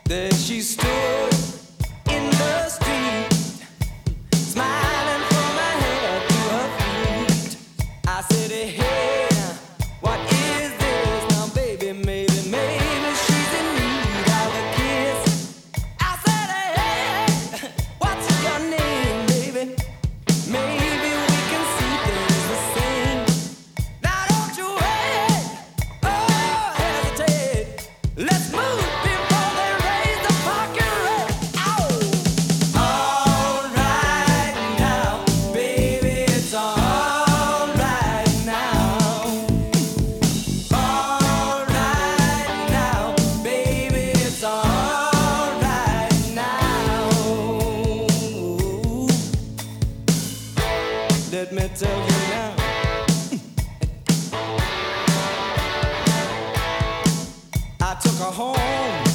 There she stood in the street, smiling from her head to her feet. I said, hey, what is this now, baby? Maybe she's in need of a kiss. I said, hey, what's your name, baby? Maybe we can see things the same. Now don't you wait, oh, hesitate. Let's move before they raise the parking rate. Ow! All right now, baby, it's all right now. All right now, baby, it's all right now. Let me tell you now. I took her home